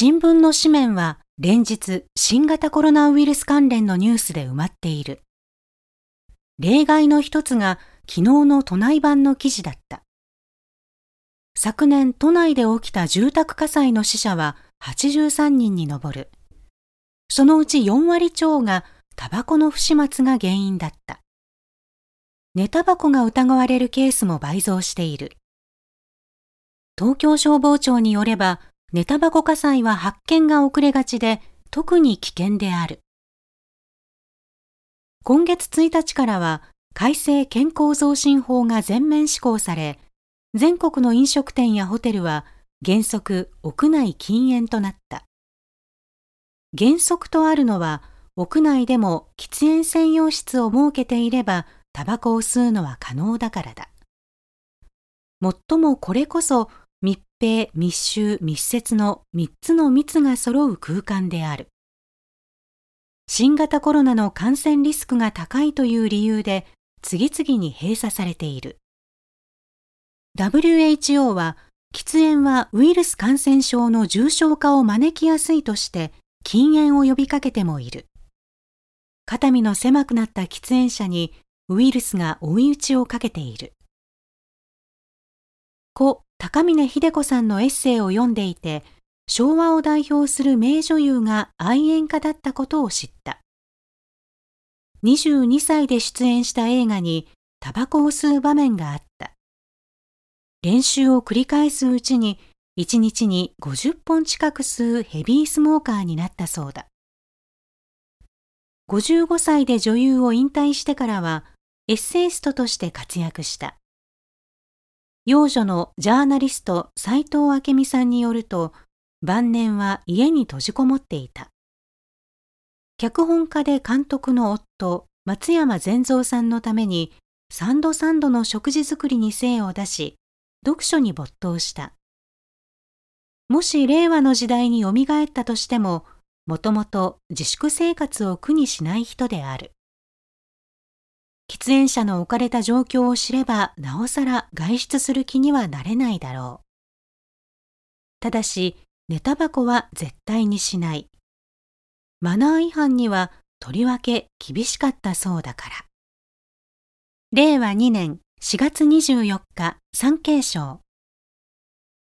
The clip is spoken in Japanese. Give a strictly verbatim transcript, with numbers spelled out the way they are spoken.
新聞の紙面は連日新型コロナウイルス関連のニュースで埋まっている。例外の一つが昨日の都内版の記事だった。昨年都内で起きた住宅火災の死者ははちじゅうさんにんに上る。そのうちよんわり超がタバコの不始末が原因だった。寝タバコが疑われるケースも倍増している。東京消防庁によれば、寝タバコ火災は発見が遅れがちで、特に危険である。今月ついたちからは、改正健康増進法が全面施行され、全国の飲食店やホテルは原則屋内禁煙となった。原則とあるのは、屋内でも喫煙専用室を設けていれば、タバコを吸うのは可能だからだ。もっともこれこそ密閉、密集、密接のみっつの密が揃う空間である。新型コロナの感染リスクが高いという理由で次々に閉鎖されている。ダブリューエイチオー は喫煙はウイルス感染症の重症化を招きやすいとして禁煙を呼びかけてもいる。肩身の狭くなった喫煙者にウイルスが追い打ちをかけている。故高峰秀子さんのエッセイを読んでいて、昭和を代表する名女優が愛煙家だったことを知った。にじゅうにさいで出演した映画にタバコを吸う場面があった。練習を繰り返すうちにいちにちにごじゅっぽん近く吸うヘビースモーカーになったそうだ。ごじゅうごさいで女優を引退してからはエッセイストとして活躍した。幼女のジャーナリスト斉藤明美さんによると、晩年は家に閉じこもっていた。脚本家で監督の夫、松山善三さんのために、三度三度の食事作りに精を出し、読書に没頭した。もし令和の時代によみがえったとしても、もともと自粛生活を苦にしない人である。喫煙者の置かれた状況を知れば、なおさら外出する気にはなれないだろう。ただし、寝タバコは絶対にしない。マナー違反にはとりわけ厳しかったそうだから。れいわにねんしがつにじゅうよっか、産経省。